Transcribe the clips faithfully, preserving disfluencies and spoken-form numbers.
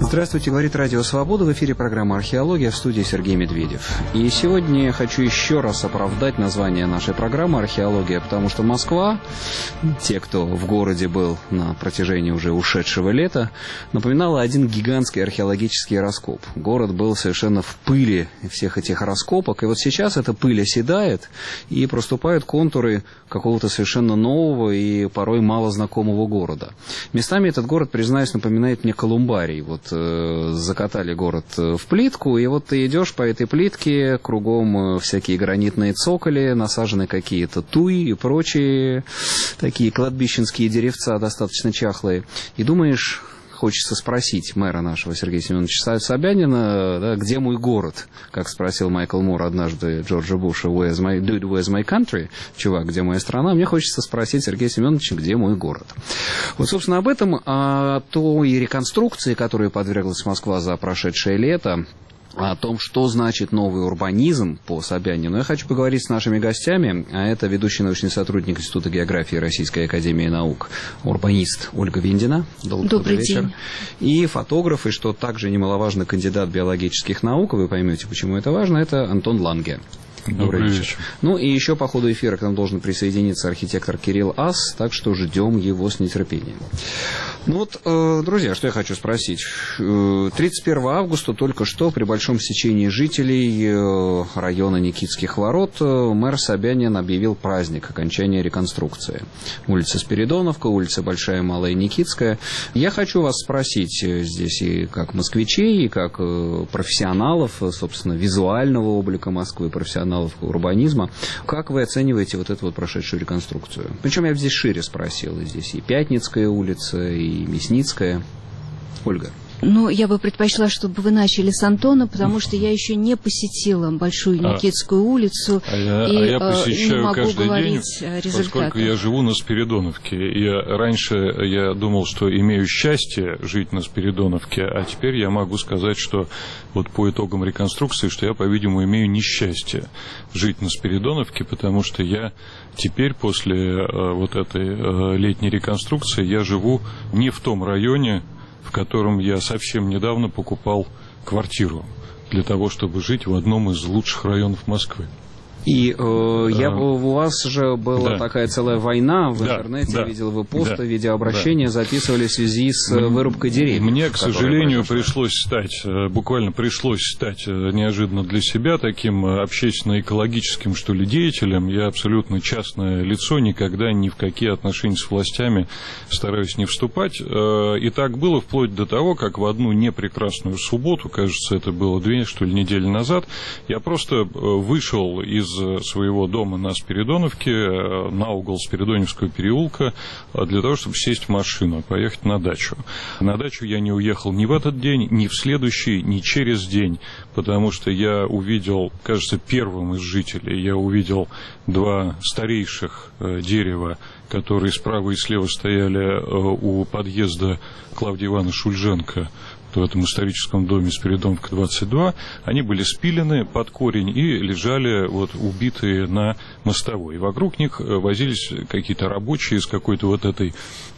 Здравствуйте, говорит Радио Свобода, в эфире программа «Археология», в студии Сергей Медведев. И сегодня я хочу еще раз оправдать название нашей программы «Археология», потому что Москва, те, кто в городе был на протяжении уже ушедшего лета, напоминала один гигантский археологический раскоп. Город был совершенно в пыли всех этих раскопок, и вот сейчас эта пыль оседает, и проступают контуры какого-то совершенно нового и порой мало знакомого города. Местами этот город, признаюсь, напоминает мне Колумбарий. Вот э, закатали город в плитку, и вот ты идешь по этой плитке, кругом всякие гранитные цоколи, насажены какие-то туи и прочие такие кладбищенские деревца, достаточно чахлые, и думаешь... Хочется спросить мэра нашего Сергея Семеновича Собянина, да, где мой город? Как спросил Майкл Мур однажды Джорджа Буша, where's my, dude, where's my country? Чувак, где моя страна? Мне хочется спросить Сергея Семеновича, где мой город? Вот, собственно, об этом, о той реконструкции, которой подверглась Москва за прошедшее лето, о том, что значит новый урбанизм по Собянину, я хочу поговорить с нашими гостями. А это ведущий научный сотрудник Института географии Российской академии наук, урбанист Ольга Виндина. Добрый, Добрый вечер. День. И фотограф, и что также немаловажно, кандидат биологических наук, вы поймете, почему это важно, это Антон Ланге. Добрый, Добрый вечер. вечер. Ну и еще по ходу эфира к нам должен присоединиться архитектор Кирилл Ас, так что ждем его с нетерпением. Ну вот, э, друзья, что я хочу спросить. тридцать первого августа только что при большом стечении жителей э, района Никитских ворот э, мэр Собянин объявил праздник окончания реконструкции. Улица Спиридоновка, улица Большая, Малая, Никитская. Я хочу вас спросить здесь и как москвичей, и как э, профессионалов, собственно, визуального облика Москвы, профессионалов урбанизма, как вы оцениваете вот эту вот прошедшую реконструкцию? Причем я здесь шире спросил. Здесь и Пятницкая улица, и Мясницкая. Ольга. Ну, я бы предпочла, чтобы вы начали с Антона, потому что я еще не посетила Большую Никитскую улицу. А я, и, а я посещаю не могу каждый день, поскольку я живу на Спиридоновке. Я, раньше я думал, что имею счастье жить на Спиридоновке, а теперь я могу сказать, что вот по итогам реконструкции, что я, по-видимому, имею несчастье жить на Спиридоновке, потому что я теперь после э, вот этой э, летней реконструкции я живу не в том районе, в котором я совсем недавно покупал квартиру для того, чтобы жить в одном из лучших районов Москвы. И э, я, у вас же была да. такая целая война в да, интернете, да, видел вы посты, да, видеообращения да. записывали в связи с вырубкой деревьев. Мне, к сожалению, пришлось стать, буквально пришлось стать неожиданно для себя таким общественно-экологическим, что ли, деятелем. Я абсолютно частное лицо, никогда ни в какие отношения с властями стараюсь не вступать. И так было вплоть до того, как в одну непрекрасную субботу, кажется, это было две, что ли, недели назад, я просто вышел из своего дома на Спиридоновке, на угол Спиридоневского переулка, для того, чтобы сесть в машину, поехать на дачу. На дачу я не уехал ни в этот день, ни в следующий, ни через день, потому что я увидел, кажется, первым из жителей, я увидел два старейших дерева, которые справа и слева стояли у подъезда Клавдии Ивановны Шульженко, в этом историческом доме Спиридоновка двадцать два, они были спилены под корень и лежали вот убитые на мостовой. И вокруг них возились какие-то рабочие с какой-то вот этой,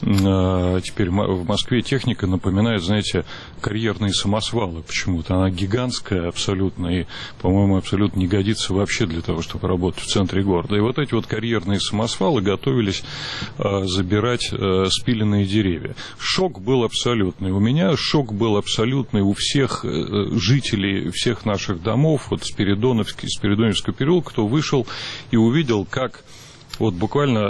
теперь в Москве техника напоминает, знаете, карьерные самосвалы почему-то. Она гигантская абсолютно и, по-моему, абсолютно не годится вообще для того, чтобы работать в центре города. И вот эти вот карьерные самосвалы готовились забирать спиленные деревья. Шок был абсолютный. У меня шок был абсолютный у всех жителей всех наших домов, вот Спиридоновский, Спиридоновского переулка, кто вышел и увидел, как вот буквально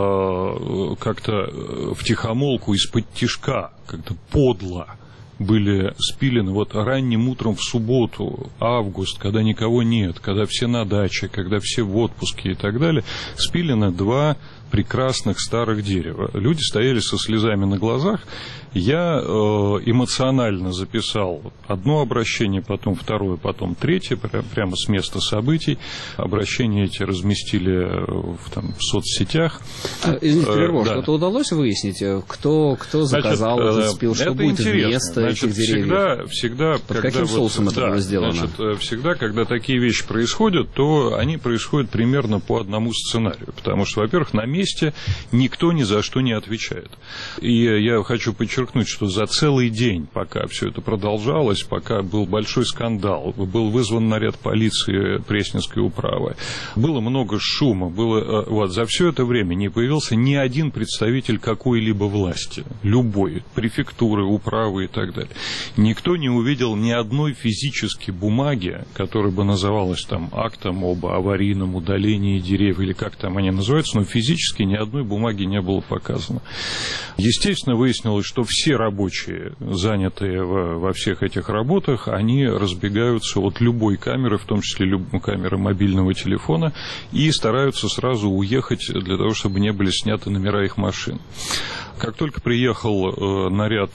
э, как-то втихомолку из-под тишка, как-то подло были спилены вот ранним утром в субботу, август, когда никого нет, когда все на даче, когда все в отпуске и так далее, спилены два прекрасных старых дерева. Люди стояли со слезами на глазах. Я э, эмоционально записал одно обращение, потом второе, потом третье, прямо с места событий. Обращения эти разместили в, там, в соцсетях. Извините, прерву, э, да. Что-то удалось выяснить? Кто, кто заказал, Значит, этот спил, что будет интересно. вместо этих деревьев? Всегда, всегда, под когда каким соусом вот, это да, было сделано? Значит, всегда, когда такие вещи происходят, то они происходят примерно по одному сценарию. Потому что, во-первых, на месте никто ни за что не отвечает. И я хочу подчеркнуть, что за целый день, пока все это продолжалось, пока был большой скандал, был вызван наряд полиции Пресненской управы, было много шума, было, вот, за все это время не появился ни один представитель какой-либо власти, любой, префектуры, управы и так далее. Никто не увидел ни одной физической бумаги, которая бы называлась там актом об аварийном удалении деревьев, или как там они называются, но физически ни одной бумаги не было показано. Естественно, выяснилось, что все рабочие, занятые во, во всех этих работах, они разбегаются от любой камеры, в том числе любой камеры мобильного телефона, и стараются сразу уехать для того, чтобы не были сняты номера их машин. Как только приехал э, наряд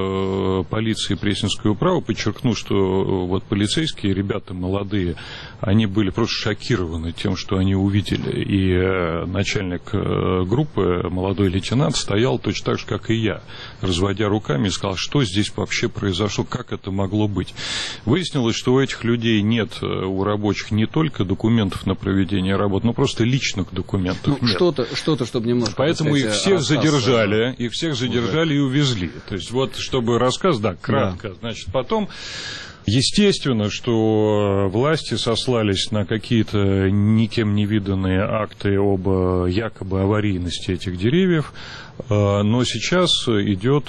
э, полиции Пресненской управы, подчеркну, что э, вот полицейские ребята молодые, они были просто шокированы тем, что они увидели. И э, начальник э, группы, молодой лейтенант, стоял точно так же, как и я, разводя руками, и сказал, что здесь вообще произошло, как это могло быть. Выяснилось, что у этих людей нет, у рабочих, не только документов на проведение работ, но просто личных документов. Ну, что-то, что-то, чтобы немножко... Поэтому сказать, их всех рассказ, задержали. Их всех задержали и увезли. То есть, вот, чтобы рассказ, да, кратко. Да. Значит, потом, естественно, что власти сослались на какие-то никем не виданные акты об якобы аварийности этих деревьев. Но сейчас идет,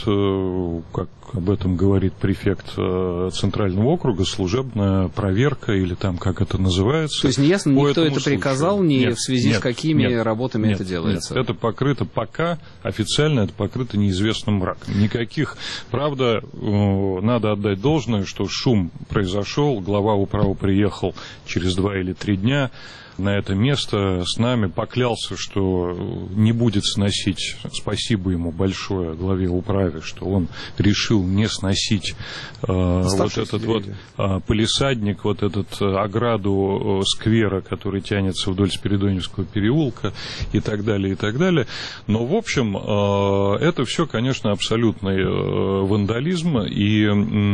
как об этом говорит префект Центрального округа, служебная проверка, или там, как это называется. То есть неясно, никто это случаю. приказал, ни нет, в связи нет, с какими нет, работами нет, это делается? Нет, это покрыто пока, официально это покрыто неизвестным мраком. Никаких, правда, надо отдать должное, что шум произошел, глава управы приехал через два или три дня на это место с нами, поклялся, что не будет сносить, спасибо ему большое, главе управы, что он решил не сносить э, вот этот вот э, палисадник, вот этот э, ограду э, сквера, который тянется вдоль Спиридоневского переулка и так далее, и так далее. Но, в общем, э, это все, конечно, абсолютный э, вандализм, и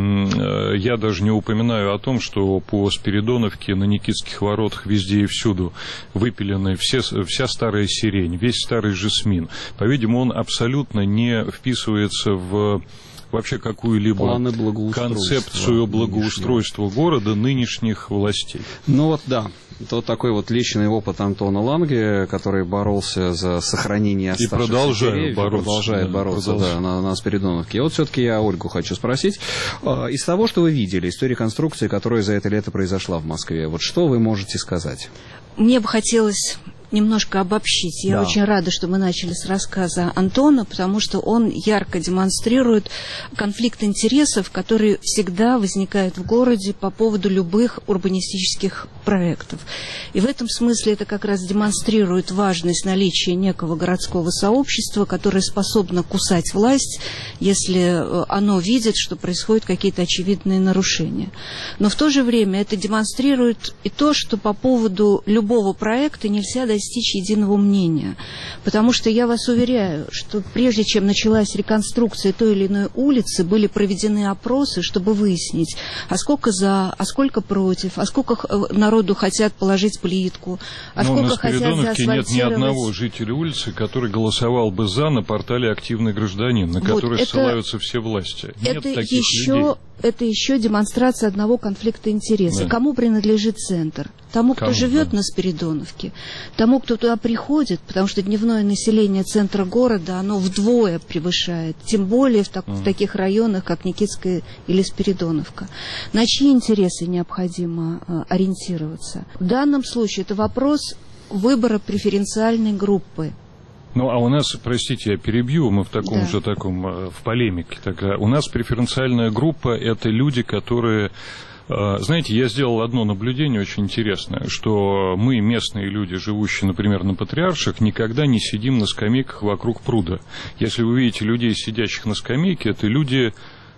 э, я даже не упоминаю о том, что по Спиридоновке на Никитских воротах везде и всюду выпилены все, вся старая сирень, весь старый жасмин. По-видимому, он абсолютно не вписывается в вообще какую-либо концепцию благоустройства нынешнего города нынешних властей. Ну вот да, это вот такой вот личный опыт Антона Ланге, который боролся за сохранение оставшихся и продолжает деревьев, бороться, продолжает да, бороться продолжает. Да, на, на Спиридоновке. И вот все-таки я Ольгу хочу спросить. Из того, что вы видели, из той реконструкции, которая за это лето произошла в Москве, вот что вы можете сказать? Мне бы хотелось немножко обобщить. Я да. очень рада, что мы начали с рассказа Антона, потому что он ярко демонстрирует конфликт интересов, который всегда возникает в городе по поводу любых урбанистических проектов. И в этом смысле это как раз демонстрирует важность наличия некого городского сообщества, которое способно кусать власть, если оно видит, что происходят какие-то очевидные нарушения. Но в то же время это демонстрирует и то, что по поводу любого проекта нельзя достичь достичь единого мнения. Потому что я вас уверяю, что прежде чем началась реконструкция той или иной улицы, были проведены опросы, чтобы выяснить, а сколько за, а сколько против, а сколько народу хотят положить плитку, а Но сколько на хотят заасфальтировать. Нет ни одного жителя улицы, который голосовал бы за на портале «Активный гражданин», на который вот это, ссылаются все власти. Нет это таких еще, людей. Это еще демонстрация одного конфликта интересов. Да. Кому принадлежит центр? Тому, кто Кому, живет да. на Спиридоновке, тому, кто туда приходит, потому что дневное население центра города, оно вдвое превышает, тем более в, так, uh-huh. в таких районах, как Никитская или Спиридоновка. На чьи интересы необходимо э, ориентироваться? В данном случае это вопрос выбора преференциальной группы. Ну, а у нас, простите, я перебью, мы в таком да. же таком, в полемике. Такая. У нас преференциальная группа – это люди, которые… Знаете, я сделал одно наблюдение очень интересное, что мы, местные люди, живущие, например, на Патриарших, никогда не сидим на скамейках вокруг пруда. Если вы видите людей, сидящих на скамейке, это люди…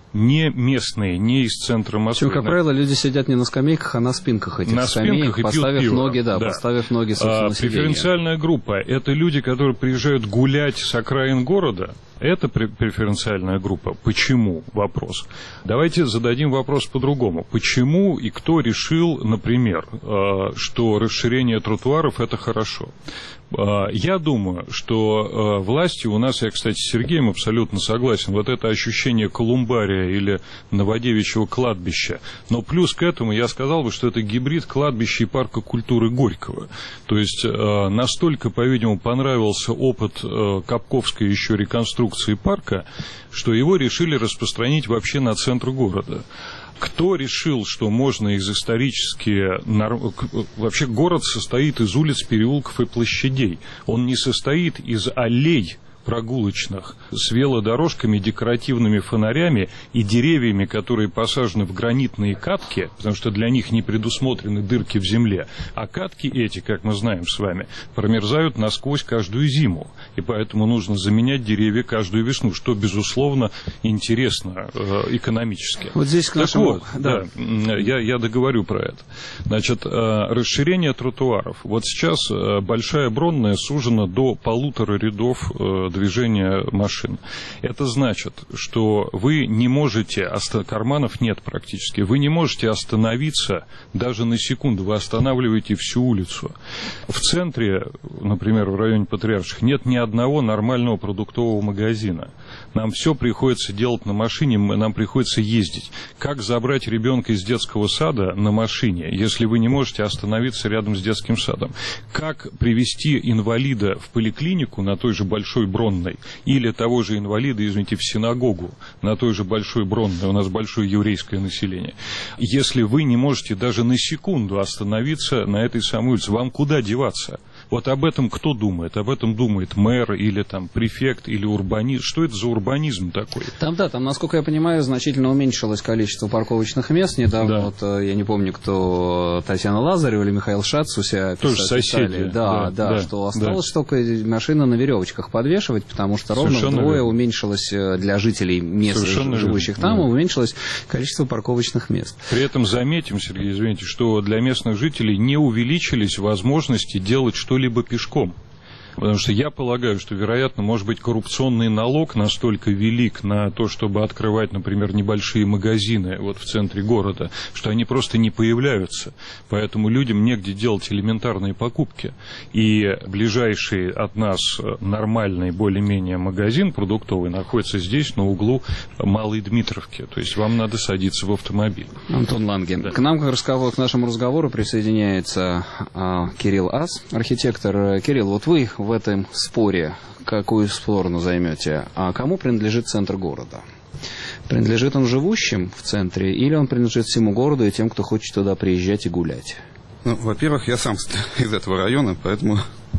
не местные, не из центра Москвы. Причем, как правило, люди сидят не на скамейках, а на спинках этих на скамеек, спинках поставив пьют ноги, да, да. поставив ноги, собственно, а, преференциальная группа – это люди, которые приезжают гулять с окраин города, Это преференциальная группа. Почему? Вопрос. Давайте зададим вопрос по-другому. Почему и кто решил, например, что расширение тротуаров – это хорошо? Я думаю, что власти у нас, я, кстати, с Сергеем абсолютно согласен, вот это ощущение колумбария или Новодевичьего кладбища, но плюс к этому я сказал бы, что это гибрид кладбища и парка культуры Горького. То есть настолько, по-видимому, понравился опыт Капковской еще реконструкции парка, что его решили распространить вообще на центр города. Кто решил, что можно из исторически... Вообще город состоит из улиц, переулков и площадей. Он не состоит из аллей прогулочных с велодорожками, декоративными фонарями и деревьями, которые посажены в гранитные катки, потому что для них не предусмотрены дырки в земле. А катки эти, как мы знаем с вами, промерзают насквозь каждую зиму. И поэтому нужно заменять деревья каждую весну, что, безусловно, интересно э, экономически. Вот здесь к нашему... Так вот, да, да я, я договорю про это. Значит, э, расширение тротуаров. Вот сейчас э, Большая Бронная сужена до полутора рядов э, движения машин. Это значит, что вы не можете, оста... карманов нет практически, вы не можете остановиться даже на секунду, вы останавливаете всю улицу. В центре, например, в районе Патриарших, нет ни одного нормального продуктового магазина. Нам все приходится делать на машине, нам приходится ездить. Как забрать ребенка из детского сада на машине, если вы не можете остановиться рядом с детским садом? Как привезти инвалида в поликлинику на той же Большой Бронной или того же инвалида, извините, в синагогу на той же Большой Бронной, у нас большое еврейское население, если вы не можете даже на секунду остановиться на этой самой улице? Вам куда деваться? Вот об этом кто думает? Об этом думает мэр или там префект или урбанист? Что это за урбанизм такой? Там, да, там, насколько я понимаю, значительно уменьшилось количество парковочных мест. Недавно, да. вот, я не помню, кто, Татьяна Лазарева или Михаил Шац у себя тоже писали, соседи. Да, да, да, да, что осталось да. только машины на веревочках подвешивать, потому что ровно Совершенно вдвое верно. уменьшилось для жителей мест, Совершенно живущих верно. там, да. уменьшилось количество парковочных мест. При этом заметим, Сергей, извините, что для местных жителей не увеличились возможности делать что-либо либо пешком. Потому что я полагаю, что, вероятно, может быть, коррупционный налог настолько велик на то, чтобы открывать, например, небольшие магазины вот в центре города, что они просто не появляются. Поэтому людям негде делать элементарные покупки. И ближайший от нас нормальный, более-менее магазин продуктовый находится здесь, на углу Малой Дмитровки. То есть вам надо садиться в автомобиль. Антон Ланге. Да. К нам, к, разговору, к нашему разговору присоединяется а, Кирилл Ас, архитектор. Кирилл, вот вы в этом споре какую сторону займете? А кому принадлежит центр города? Принадлежит он живущим в центре или он принадлежит всему городу и тем, кто хочет туда приезжать и гулять? Ну, во-первых, я сам из этого района, поэтому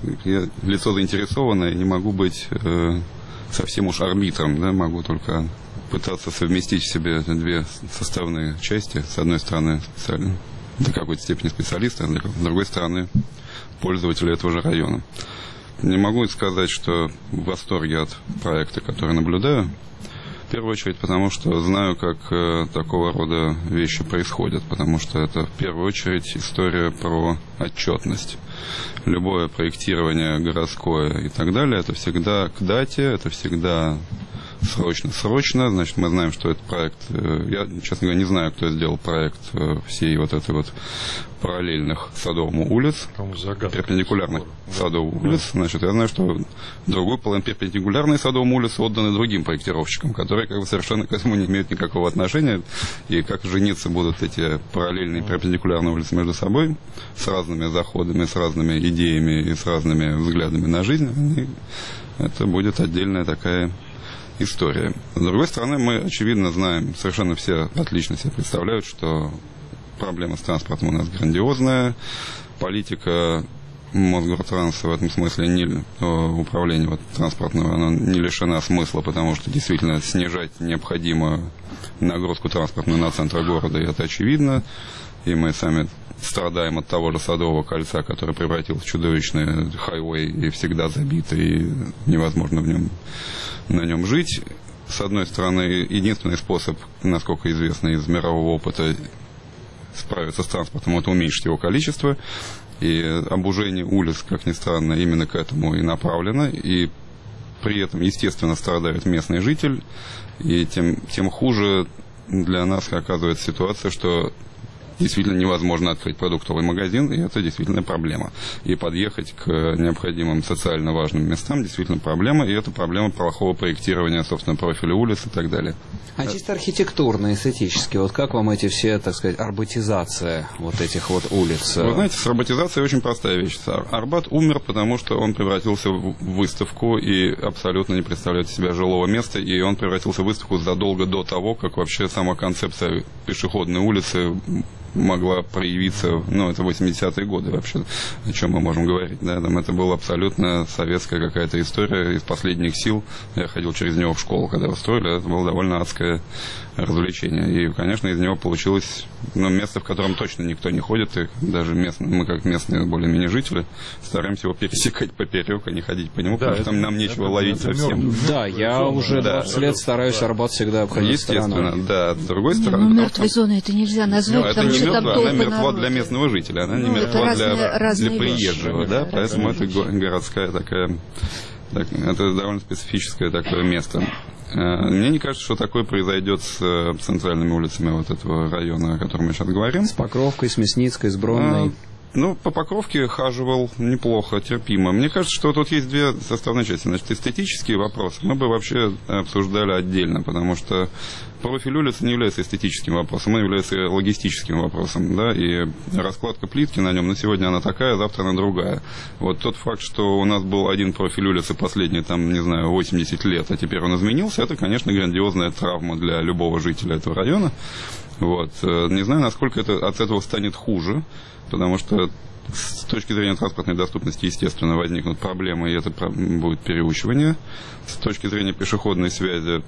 я лицо заинтересованное, не могу быть э, совсем уж арбитром, да, могу только пытаться совместить в себе две составные части. С одной стороны, до какой-то степени специалиста, а с другой стороны, пользователя этого же района. Не могу сказать, что в восторге от проекта, который наблюдаю. В первую очередь, потому что знаю, как э, такого рода вещи происходят. Потому что это, в первую очередь, история про отчетность. Любое проектирование городское и так далее, это всегда к дате, это всегда срочно-срочно. Значит, мы знаем, что этот проект... Э, я, честно говоря, не знаю, кто сделал проект э, всей вот этой вот параллельных Садовому улиц, перпендикулярных Садовому да. улиц. Значит, я знаю, что другой половина перпендикулярной Садовому улицы отданы другим проектировщикам, которые как бы совершенно к этому не имеют никакого отношения. И как жениться будут эти параллельные перпендикулярные улицы между собой с разными заходами, с разными идеями и с разными взглядами на жизнь, и это будет отдельная такая история. С другой стороны, мы, очевидно, знаем, совершенно все отлично себе представляют, что проблема с транспортом у нас грандиозная. Политика Мосгортранса в этом смысле, не, управление вот, транспортного, оно не лишена смысла, потому что действительно снижать необходимо нагрузку транспортную на центр города, и это очевидно. И мы сами страдаем от того же Садового кольца, который превратился в чудовищный хайвей и всегда забитый, и невозможно в нем, на нем жить. С одной стороны, единственный способ, насколько известно из мирового опыта, справиться с транспортом, это уменьшить его количество. И обужение улиц, как ни странно, именно к этому и направлено. И при этом, естественно, страдает местный житель, и тем, тем хуже для нас оказывается ситуация, что действительно невозможно открыть продуктовый магазин, и это действительно проблема. И подъехать к необходимым социально важным местам действительно проблема, и это проблема плохого проектирования, собственно, профиля улиц и так далее. А чисто архитектурно, эстетически, вот как вам эти все, так сказать, арбатизация вот этих вот улиц? Вы знаете, с арбатизацией очень простая вещь. Арбат умер, потому что он превратился в выставку и абсолютно не представляет из себя жилого места, и он превратился в выставку задолго до того, как вообще сама концепция пешеходной улицы могла проявиться, ну, это восьмидесятые годы вообще, о чем мы можем говорить, да, там это была абсолютно советская какая-то история из последних сил. Я ходил через него в школу, когда его строили, это было довольно адское развлечение. И, конечно, из него получилось, ну, место, в котором точно никто не ходит, и даже местные, мы как местные более-менее жители стараемся его пересекать поперек, а не ходить по нему, да, потому что там нам нечего это, ловить это совсем. Мертв, да, я зона, уже да, двадцать лет стараюсь да. Арбат всегда обходить естественно, стороной. Да, с другой стороны. Ну, мертвой зоной это нельзя назвать, ну, потому что там она мертва для местного жителя, она ну, не мертва разные, для, разные для приезжего, вещи, да, да, поэтому это вещи. городская такая, так, это довольно специфическое такое место. Мне не кажется, что такое произойдет с центральными улицами вот этого района, о котором мы сейчас говорим. С Покровкой, с Мясницкой, с Бронной. А, ну, по Покровке хаживал неплохо, терпимо. Мне кажется, что тут есть две составные части. Значит, эстетические вопросы мы бы вообще обсуждали отдельно, потому что профиль улицы не является эстетическим вопросом, он является логистическим вопросом, да, и раскладка плитки на нем, на сегодня она такая, завтра она другая. Вот тот факт, что у нас был один профиль улицы последние, там, не знаю, восемьдесят лет, а теперь он изменился, это, конечно, грандиозная травма для любого жителя этого района. Вот. Не знаю, насколько это, от этого станет хуже, потому что с точки зрения транспортной доступности, естественно, возникнут проблемы, и это будет переучивание. С точки зрения пешеходной связи,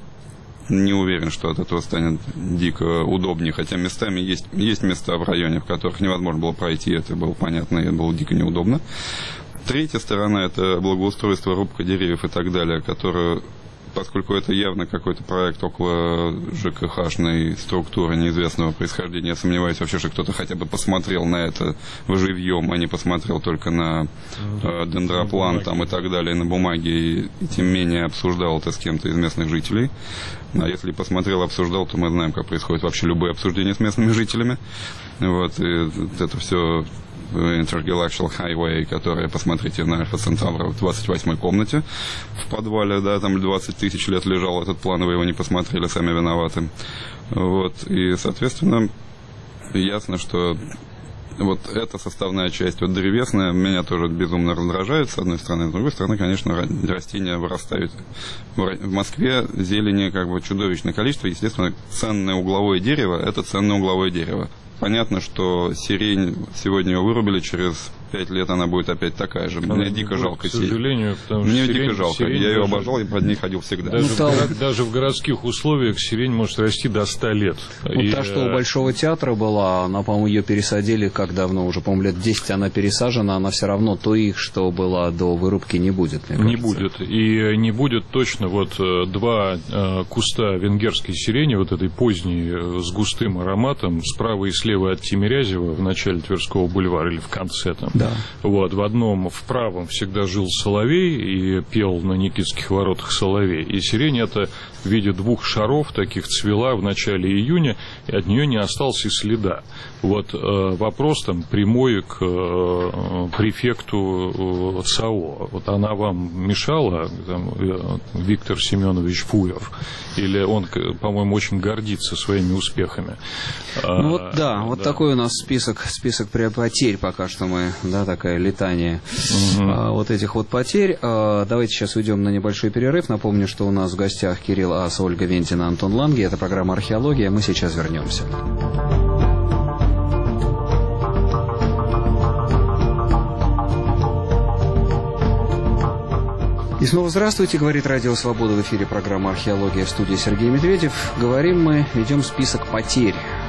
не уверен, что от этого станет дико удобнее, хотя местами есть, есть места в районе, в которых невозможно было пройти, это было понятно, и это было дико неудобно. Третья сторона – это благоустройство, рубка деревьев и так далее, которое, поскольку это явно какой-то проект около ЖКХ-шной структуры неизвестного происхождения, я сомневаюсь вообще, что кто-то хотя бы посмотрел на это живьем, а не посмотрел только на э, дендроплан там, и так далее, на бумаге, и, и тем менее обсуждал это с кем-то из местных жителей. А если посмотрел, обсуждал, то мы знаем, как происходит вообще любое обсуждение с местными жителями. Вот, и это все Intergalactical Highway, которая, посмотрите, на Альфа Центавра в двадцать восьмой комнате в подвале, да, там двадцать тысяч лет лежал этот план, вы его не посмотрели, сами виноваты. Вот, и, соответственно, ясно, что вот эта составная часть, вот древесная, меня тоже безумно раздражает, с одной стороны, с другой стороны, конечно, растения вырастают. В Москве зелени как бы чудовищное количество, естественно, ценное угловое дерево – это ценное угловое дерево. Понятно, что сирень сегодня ее вырубили, через пять лет она будет опять такая же. Мне дико жалко сирень. К сожалению, потому что Мне сирень, дико жалко. Я ее даже, обожал и под ней ходил всегда. Даже, ну, в, город, даже в городских условиях сирень может расти до ста лет. Ну, и, та, что у Большого театра была, она, по-моему, ее пересадили как давно, уже, по-моему, лет десять она пересажена, она все равно то их, что было до вырубки, не будет, мне Не будет. И не будет точно вот два куста венгерской сирени, вот этой поздней, с густым ароматом, справа и слева от Тимирязева, в начале Тверского бульвара или в конце там. Да. Вот, в одном, в правом всегда жил соловей и пел на Никитских воротах соловей. И сирень это в виде двух шаров таких цвела в начале июня, и от нее не осталось и следа. Вот э, вопрос там прямой к э, префекту э, ЦАО. Вот она вам мешала, там, э, Виктор Семенович Пуев? Или он, по-моему, очень гордится своими успехами? Ну вот да, вот да. Такой у нас список, список потерь пока что мы, да, такое летание угу. а, вот этих вот потерь. А, давайте сейчас уйдем на небольшой перерыв. Напомню, что у нас в гостях Кирилл Ас, Ольга Вентина, Антон Ланге. Это программа «Археология». Мы сейчас вернемся. И снова здравствуйте, говорит Радио Свобода, в эфире программа «Археология», в студии Сергей Медведев. Говорим мы, ведем список потерь.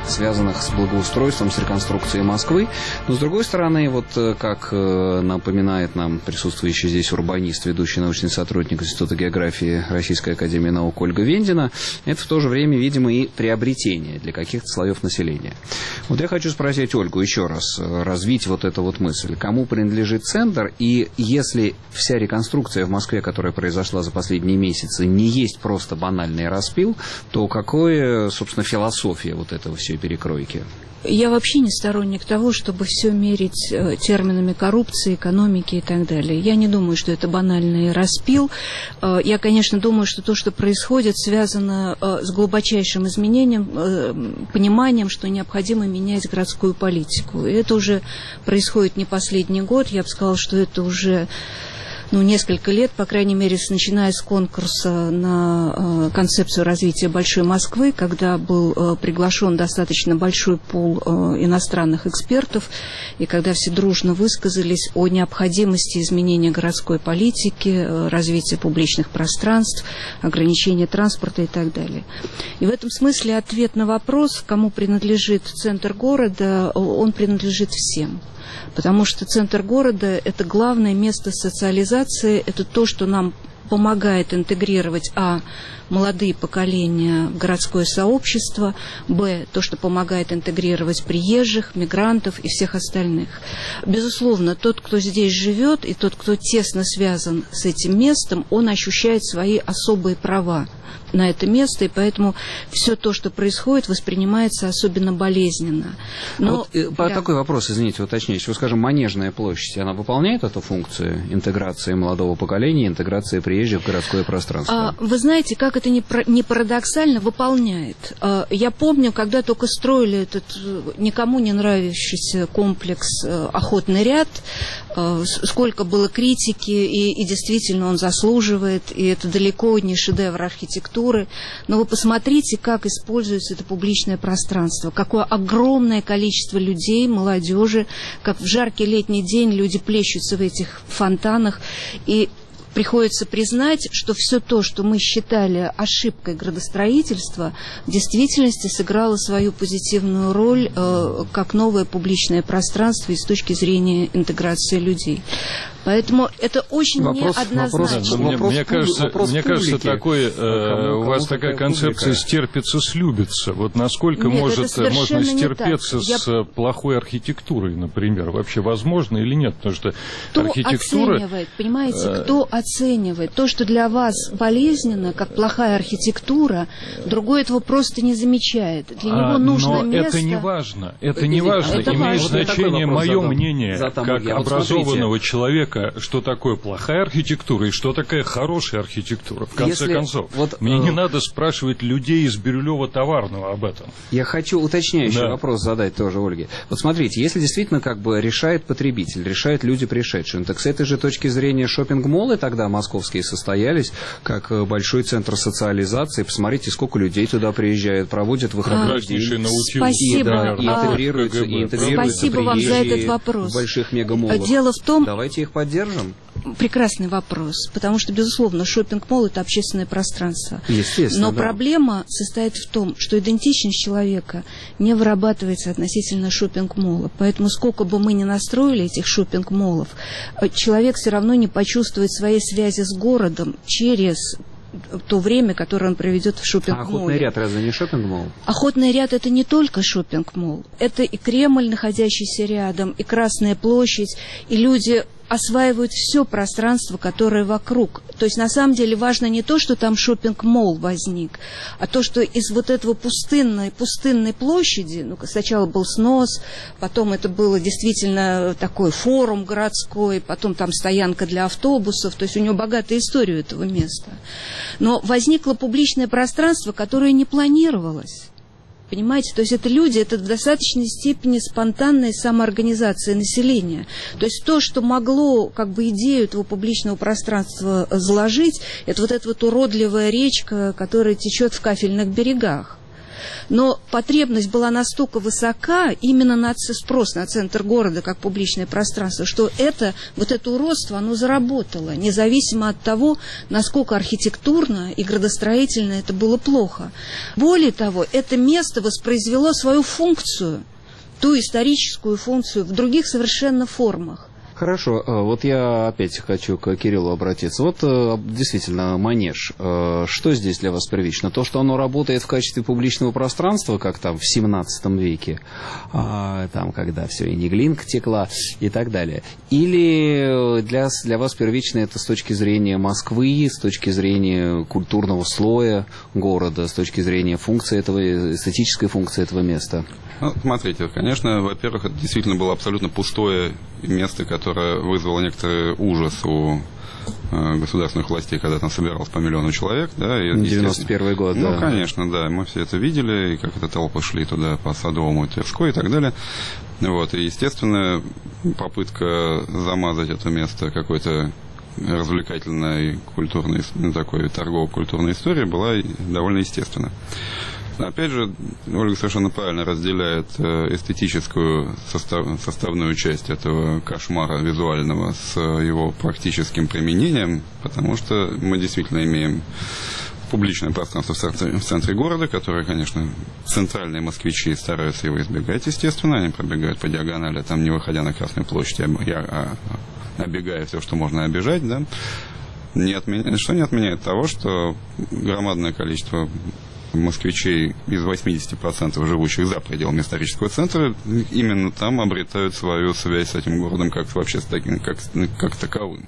связанных с благоустройством, с реконструкцией Москвы. Но, с другой стороны, вот как напоминает нам присутствующий здесь урбанист, ведущий научный сотрудник Института географии Российской академии наук Ольга Вендина, это в то же время, видимо, и приобретение для каких-то слоев населения. Вот я хочу спросить Ольгу еще раз, развить вот эту вот мысль. Кому принадлежит центр, и если вся реконструкция в Москве, которая произошла за последние месяцы, не есть просто банальный распил, то какое, собственно, философия вот этого всей перекройки? Я вообще не сторонник того, чтобы все мерить терминами коррупции, экономики и так далее. Я не думаю, что это банальный распил. Я, конечно, думаю, что то, что происходит, связано с глубочайшим изменением, пониманием, что необходимо менять городскую политику. И это уже происходит не последний год. Я бы сказала, что это уже... ну, несколько лет, по крайней мере, начиная с конкурса на э, концепцию развития Большой Москвы, когда был э, приглашен достаточно большой пул э, иностранных экспертов, и когда все дружно высказались о необходимости изменения городской политики, э, развития публичных пространств, ограничения транспорта и так далее. И в этом смысле ответ на вопрос, кому принадлежит центр города, он принадлежит всем. Потому что центр города – это главное место социализации, это то, что нам помогает интегрировать, а, молодые поколения в городское сообщество, б, то, что помогает интегрировать приезжих, мигрантов и всех остальных. Безусловно, тот, кто здесь живет, и тот, кто тесно связан с этим местом, он ощущает свои особые права на это место, и поэтому все то, что происходит, воспринимается особенно болезненно. Но, вот, да. Такой вопрос, извините, уточняющий. Вот, скажем, Манежная площадь, она выполняет эту функцию интеграции молодого поколения, интеграции приезжих в городское пространство? А, вы знаете, как это не, не парадоксально, выполняет. А, я помню, когда только строили этот никому не нравящийся комплекс а, «Охотный ряд», а, сколько было критики, и, и действительно он заслуживает, и это далеко не шедевр архитектуры. Но вы посмотрите, как используется это публичное пространство, какое огромное количество людей, молодежи, как в жаркий летний день люди плещутся в этих фонтанах, и приходится признать, что все то, что мы считали ошибкой градостроительства, в действительности сыграло свою позитивную роль э, как новое публичное пространство и с точки зрения интеграции людей. Поэтому это очень вопрос, неоднозначно. Вопрос, мне, вопрос, мне кажется, вопрос мне кажется такой, э, кому, у вас кому такая такая концепция публика? «стерпится, слюбится». Вот насколько Нет, может, можно не стерпеться так. с Я... плохой архитектурой, например? Вообще возможно или нет? Потому что кто архитектура... оценивает, понимаете, кто оценивает? То, что для вас болезненно, как плохая архитектура, другой этого просто не замечает. Для него а, нужно но место... это не важно. Это не важно. Это Имеет важно. значение Вот мое задам. мнение, Задам как я. Вот образованного смотрите. человека, что такое плохая архитектура и что такая хорошая архитектура. В конце Если концов, вот, мне э... не надо спрашивать людей из Бирюлева-Товарного об этом. Я хочу уточняющий да. вопрос задать тоже Ольге. Вот смотрите, если действительно как бы решает потребитель, решают люди пришедшие, так с этой же точки зрения шоппинг-моллы тогда московские состоялись как большой центр социализации. Посмотрите, сколько людей туда приезжает, проводят выходной день. Спасибо. Да, и а, интегрируются, и интегрируются Спасибо вам за этот вопрос. в больших мегамоллах. Дело в том... Давайте их поддержим. Прекрасный вопрос, потому что, безусловно, шоппинг-молл – это общественное пространство. Естественно, Но да. проблема состоит в том, что идентичность человека не вырабатывается относительно шоппинг-молла. Поэтому сколько бы мы ни настроили этих шоппинг-моллов, человек все равно не почувствует своей связи с городом через то время, которое он проведет в шоппинг-молле. А охотный ряд разве не шоппинг-молл? Охотный ряд – это не только шоппинг-молл. Это и Кремль, находящийся рядом, и Красная площадь, и люди осваивают все пространство, которое вокруг. То есть, на самом деле, важно не то, что там шоппинг-молл возник, а то, что из вот этого пустынной, пустынной площади, ну, сначала был снос, потом это было действительно такой форум городской, потом там стоянка для автобусов, то есть у него богатая история этого места. Но возникло публичное пространство, которое не планировалось. Понимаете, то есть это люди, это в достаточной степени спонтанная самоорганизация населения. То есть то, что могло как бы идею этого публичного пространства заложить, это вот эта вот уродливая речка, которая течет в кафельных берегах. Но потребность была настолько высока, именно на спрос на центр города как публичное пространство, что это, вот это уродство, оно заработало, независимо от того, насколько архитектурно и градостроительно это было плохо. Более того, это место воспроизвело свою функцию, ту историческую функцию, в других совершенно формах. Хорошо, вот я опять хочу к Кириллу обратиться. Вот действительно, Манеж, что здесь для вас первично? То, что оно работает в качестве публичного пространства, как там в семнадцатом веке, там, когда все, и Неглинка текла и так далее. Или для, для вас первично это с точки зрения Москвы, с точки зрения культурного слоя города, с точки зрения функции этого, эстетической функции этого места? Ну, смотрите, конечно, во-первых, это действительно было абсолютно пустое место, которое вызвало некоторый ужас у э, государственных властей, когда там собиралось по миллиону человек. Да, и, девяносто первый год, ну, да. Ну, конечно, да, мы все это видели, и как это толпы шли туда по Садовому, Тверской и так далее. Вот, и, естественно, попытка замазать это место какой-то развлекательной, культурной, ну, такой торгово-культурной историей была довольно естественна. Опять же, Ольга совершенно правильно разделяет эстетическую состав, составную часть этого кошмара визуального с его практическим применением, потому что мы действительно имеем публичное пространство в центре, в центре города, которое, конечно, центральные москвичи стараются его избегать, естественно, они пробегают по диагонали, там не выходя на Красную площадь, а, а, обегая все, что можно обижать, да, не отменя... что не отменяет того, что громадное количество москвичей из восемьдесят процентов живущих за пределами исторического центра именно там обретают свою связь с этим городом как вообще с таким, как, как таковым.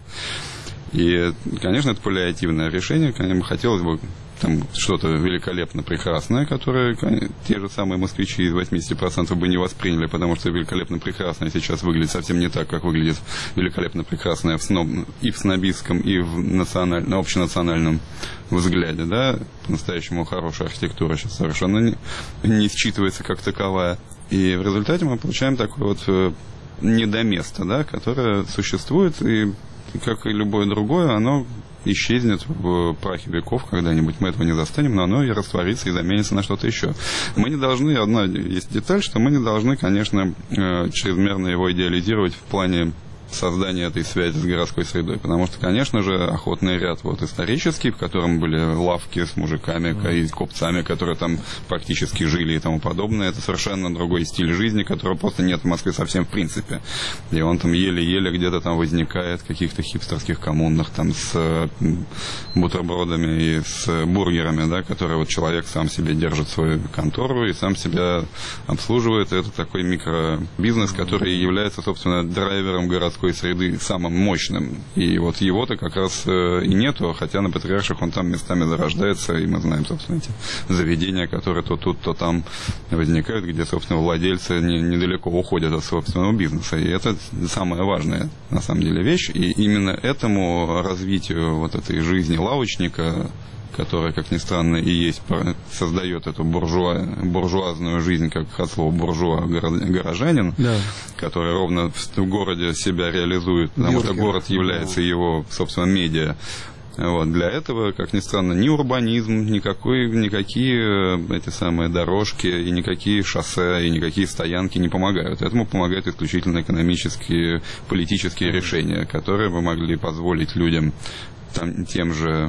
И, конечно, это паллиативное решение. Конечно, хотелось бы там что-то великолепно прекрасное, которое те же самые москвичи из восемьдесят процентов бы не восприняли, потому что великолепно прекрасное сейчас выглядит совсем не так, как выглядит великолепно прекрасное в сноб... и в снобистском, и в националь... на общенациональном взгляде. Да? По-настоящему хорошая архитектура сейчас совершенно не... не считывается как таковая. И в результате мы получаем такое вот недоместо, да, которое существует, и как и любое другое, оно исчезнет в прахе веков когда-нибудь, мы этого не застанем, но оно и растворится, и заменится на что-то еще. Мы не должны, одна есть деталь, что мы не должны, конечно, чрезмерно его идеализировать в плане создания этой связи с городской средой, потому что, конечно же, охотный ряд вот исторический, в котором были лавки с мужиками и купцами, которые там практически жили и тому подобное, это совершенно другой стиль жизни, которого просто нет в Москве совсем в принципе. И он там еле-еле где-то там возникает в каких-то хипстерских коммунах там с бутербродами и с бургерами, да, которые вот человек сам себе держит свою контору и сам себя обслуживает. Это такой микробизнес, который является, собственно, драйвером городской среды самым мощным. И вот его-то как раз и нету, хотя на Патриарших он там местами зарождается, и мы знаем, собственно, эти заведения, которые то тут, то там возникают, где, собственно, владельцы не, недалеко уходят от собственного бизнеса. И это самая важная, на самом деле, вещь. И именно этому развитию вот этой жизни лавочника, которая, как ни странно, и есть, создает эту буржуа, буржуазную жизнь, как от слова буржуа, горожанин, да, который ровно в городе себя реализует, потому Бюргер. Что город является его, собственно, медиа. Вот. Для этого, как ни странно, ни урбанизм, никакой, никакие эти самые дорожки, и никакие шоссе, и никакие стоянки не помогают. Этому помогают исключительно экономические, политические решения, которые бы могли позволить людям, там, тем же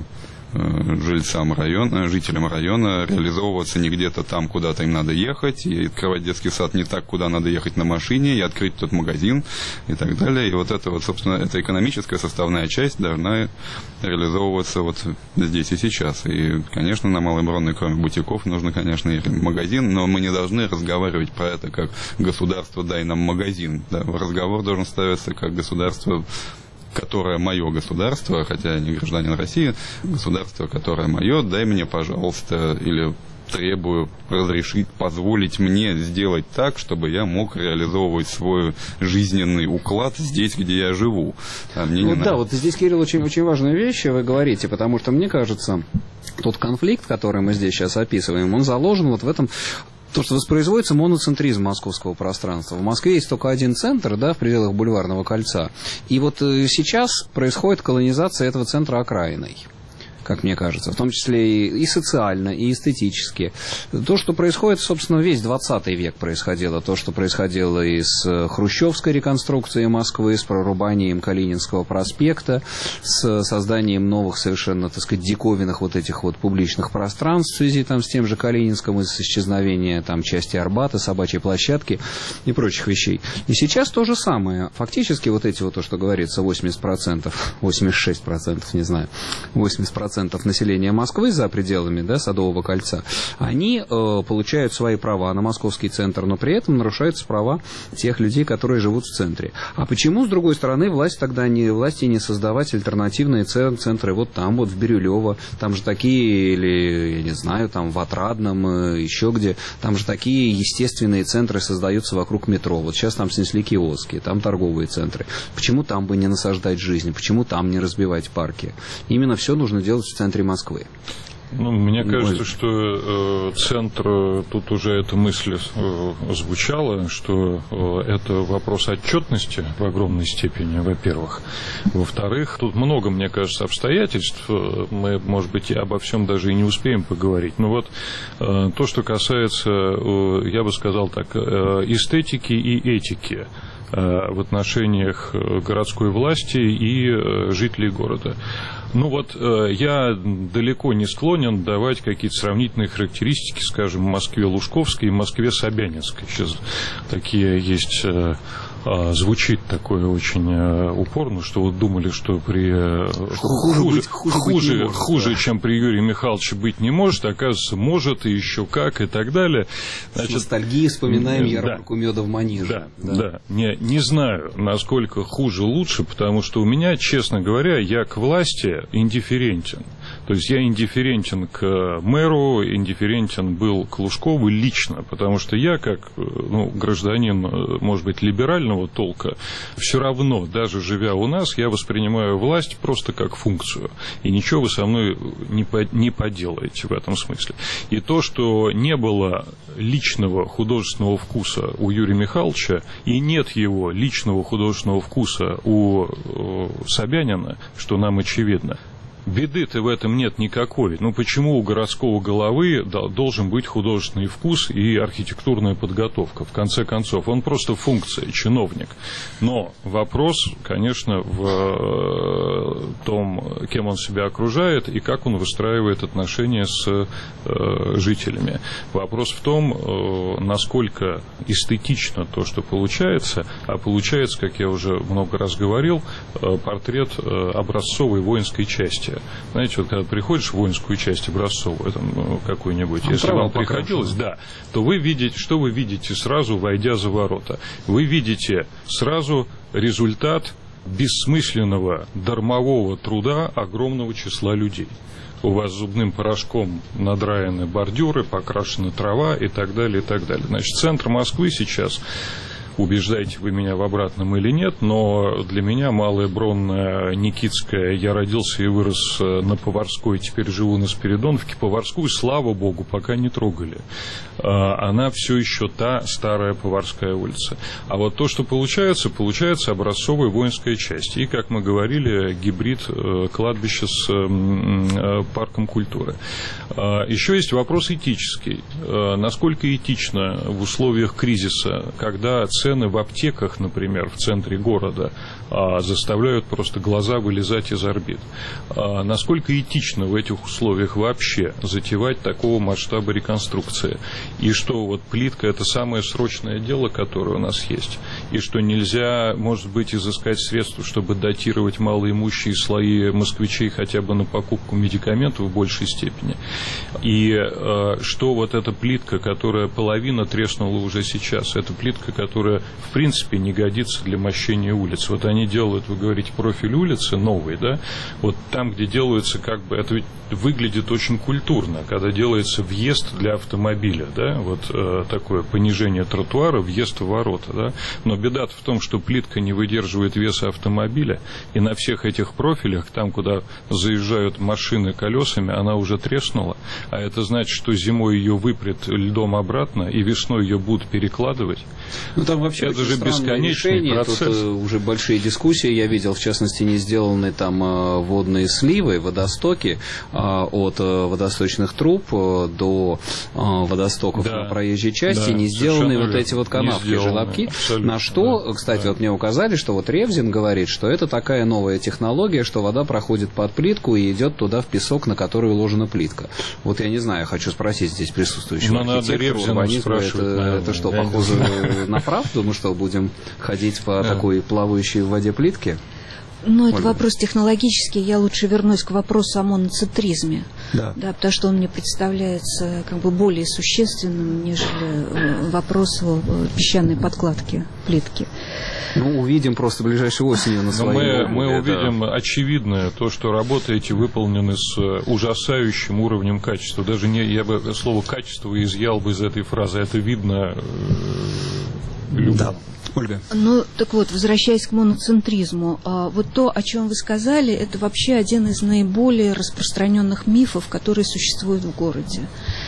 жильцам района, жителям района реализовываться не где-то там, куда-то им надо ехать, и открывать детский сад не так, куда надо ехать на машине, и открыть тот магазин, и так далее. И вот это вот, собственно, эта экономическая составная часть должна реализовываться вот здесь и сейчас. И, конечно, на Малой Бронной, кроме бутиков, нужно, конечно, и магазин, но мы не должны разговаривать про это как государство, дай нам магазин. Да? Разговор должен ставиться как государство, которое мое государство, хотя я не гражданин России, государство, которое мое, дай мне, пожалуйста, или требую разрешить, позволить мне сделать так, чтобы я мог реализовывать свой жизненный уклад здесь, где я живу. А мне ну не да, надо. Вот здесь, Кирилл, очень, очень важные вещи вы говорите, потому что, мне кажется, тот конфликт, который мы здесь сейчас описываем, он заложен вот в этом... То, что воспроизводится моноцентризм московского пространства. В Москве есть только один центр, да, в пределах Бульварного кольца. И вот сейчас происходит колонизация этого центра окраиной. как мне кажется, в том числе и, и социально, и эстетически. То, что происходит, собственно, весь двадцатый век происходило, то, что происходило и с хрущевской реконструкцией Москвы, с прорубанием Калининского проспекта, с созданием новых совершенно, так сказать, диковинных вот этих вот публичных пространств в связи там с тем же Калининском, из исчезновения там части Арбата, собачьей площадки и прочих вещей. И сейчас то же самое. Фактически вот эти вот, то, что говорится, восемьдесят процентов, восемьдесят шесть процентов, не знаю, восемьдесят процентов населения Москвы за пределами, да, Садового кольца, они э, получают свои права на московский центр, но при этом нарушаются права тех людей, которые живут в центре. А почему, с другой стороны, власть тогда не, власти не создавать альтернативные центры вот там, вот в Бирюлево, там же такие, или, я не знаю, там в Отрадном, еще где, там же такие естественные центры создаются вокруг метро. Вот сейчас там снесли киоски, там торговые центры. Почему там бы не насаждать жизнь? Почему там не разбивать парки? Именно все нужно делать в центре Москвы. Ну, мне кажется, что э, центр, тут уже эта мысль э, звучала, что э, это вопрос отчетности в огромной степени, во-первых. Во-вторых, тут много, мне кажется, обстоятельств. Мы, может быть, и обо всем даже и не успеем поговорить. Но вот э, то, что касается, э, я бы сказал так, э, эстетики и этики в отношениях городской власти и жителей города. Ну вот, я далеко не склонен давать какие-то сравнительные характеристики, скажем, в Москве Лужковской и Москве Собянинской. Сейчас такие есть... Звучит такое очень упорно, что вот думали, что при хуже, хуже, быть, хуже, хуже, быть может, хуже да. чем при Юрии Михайловиче быть не может, оказывается, может, и еще как, и так далее. Значит, с ностальгией вспоминаем да, ярмарку меда в Манеже. Да, да. да. Не, не знаю, насколько хуже лучше, потому что у меня, честно говоря, я к власти индифферентен. То есть я индифферентен к мэру, индифферентен был к Лужкову лично, потому что я, как ну, гражданин, может быть, либерального толка, все равно, даже живя у нас, я воспринимаю власть просто как функцию. И ничего вы со мной не, по, не поделаете в этом смысле. И то, что не было личного художественного вкуса у Юрия Михайловича, и нет его личного художественного вкуса у Собянина, что нам очевидно, беды-то в этом нет никакой. Ну, почему у городского головы должен быть художественный вкус и архитектурная подготовка? В конце концов, он просто функция, чиновник. Но вопрос, конечно, в том, кем он себя окружает и как он выстраивает отношения с жителями. Вопрос в том, насколько эстетично то, что получается, а получается, как я уже много раз говорил, портрет образцовой воинской части. Знаете, вот когда приходишь в воинскую часть образцовую, там, какую-нибудь, ну, если вам приходилось, да, то вы видите, что вы видите сразу, войдя за ворота? Вы видите сразу результат бессмысленного дармового труда огромного числа людей. У вас зубным порошком надраены бордюры, покрашена трава и так далее, и так далее. Значит, центр Москвы сейчас... Убеждаете вы меня в обратном или нет, но для меня Малая Бронная, Никитская, я родился и вырос на Поварской, теперь живу на Спиридоновке. Поварскую, слава богу, пока не трогали. Она все еще та старая Поварская улица. А вот то, что получается, получается образцовая воинская часть. И, как мы говорили, гибрид кладбища с парком культуры. Еще есть вопрос этический. Насколько этично в условиях кризиса, когда цены в аптеках, например, в центре города, заставляют просто глаза вылезать из орбит. Насколько этично в этих условиях вообще затевать такого масштаба реконструкции? И что вот плитка – это самое срочное дело, которое у нас есть? И что нельзя, может быть, изыскать средства, чтобы датировать малоимущие слои москвичей хотя бы на покупку медикаментов в большей степени? И что вот эта плитка, которая половина треснула уже сейчас, это плитка, которая в принципе не годится для мощения улиц. Вот они делают, вы говорите, профиль улицы новый, да? Вот там, где делается, как бы, это ведь выглядит очень культурно, когда делается въезд для автомобиля, да? Вот э, такое понижение тротуара, въезд в ворота, да? Но беда-то в том, что плитка не выдерживает веса автомобиля, и на всех этих профилях, там, куда заезжают машины колесами, она уже треснула, а это значит, что зимой ее выпрет льдом обратно, и весной ее будут перекладывать. Ну, там вообще это же бесконечный решение. процесс. Тут uh, уже большие дискуссии я видел, в частности, не сделаны там uh, водные сливы, водостоки uh, от uh, водосточных труб uh, до uh, водостоков да. на проезжей части, да, не сделаны вот эти вот канавки, желобки. На что, да, кстати, да. вот мне указали, что вот Ревзин говорит, что это такая новая технология, что вода проходит под плитку и идет туда в песок, на который уложена плитка. Вот я не знаю, я хочу спросить здесь присутствующего архитектора, урбанизма, это, это что, я похоже на правду? Мы что, будем ходить по да. такой плавающей в воде плитке? Ну, это вопрос технологический. Я лучше вернусь к вопросу о моноцентризме. Да. Да, потому что он мне представляется как бы более существенным, нежели вопрос о песчаной подкладке плитки. Ну, увидим просто ближайшей осенью на своей мы, мы увидим да. очевидное, то, что работы эти выполнены с ужасающим уровнем качества. Даже не, я бы слово «качество» изъял бы из этой фразы. Это видно любому. Да. Ольга. Ну, так вот, возвращаясь к моноцентризму, вот то, о чем вы сказали, это вообще один из наиболее распространенных мифов, которые существуют в городе,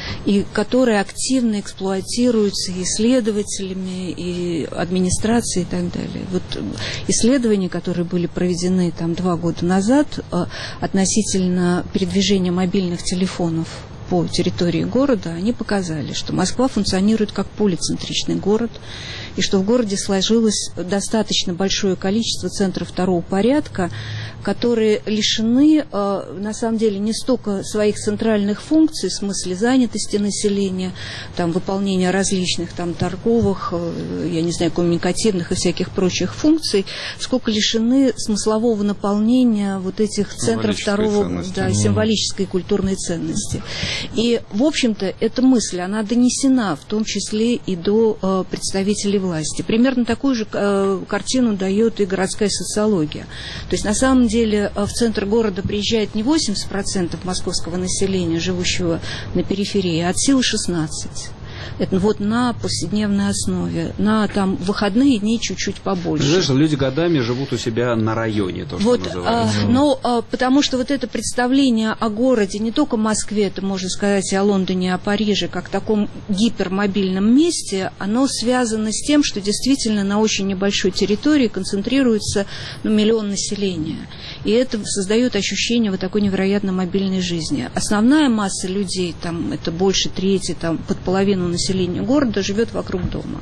и которые активно эксплуатируются и исследователями, и администрацией, и так далее. Вот исследования, которые были проведены там два года назад относительно передвижения мобильных телефонов по территории города, они показали, что Москва функционирует как полицентричный город, и что в городе сложилось достаточно большое количество центров второго порядка, которые лишены, на самом деле, не столько своих центральных функций, в смысле занятости населения, там, выполнения различных там, торговых, я не знаю, коммуникативных и всяких прочих функций, сколько лишены смыслового наполнения вот этих центров второго, да, символической и культурной ценности. И, в общем-то, эта мысль, она донесена, в том числе и до э, представителей власти. Примерно такую же э, картину дает и городская социология. То есть, на самом деле, в центр города приезжает не восемьдесят процентов московского населения, живущего на периферии, а от силы шестнадцать процентов. Это вот на повседневной основе, на там выходные дни чуть-чуть побольше. Знаешь, люди годами живут у себя на районе, то, что вот, называется. А, ну, а, потому что вот это представление о городе, не только Москве, это можно сказать и о Лондоне, и о Париже, как таком гипермобильном месте, оно связано с тем, что действительно на очень небольшой территории концентрируется ну, миллион населения. И это создает ощущение вот такой невероятно мобильной жизни. Основная масса людей, там, это больше трети, там, под половину населения города живет вокруг дома.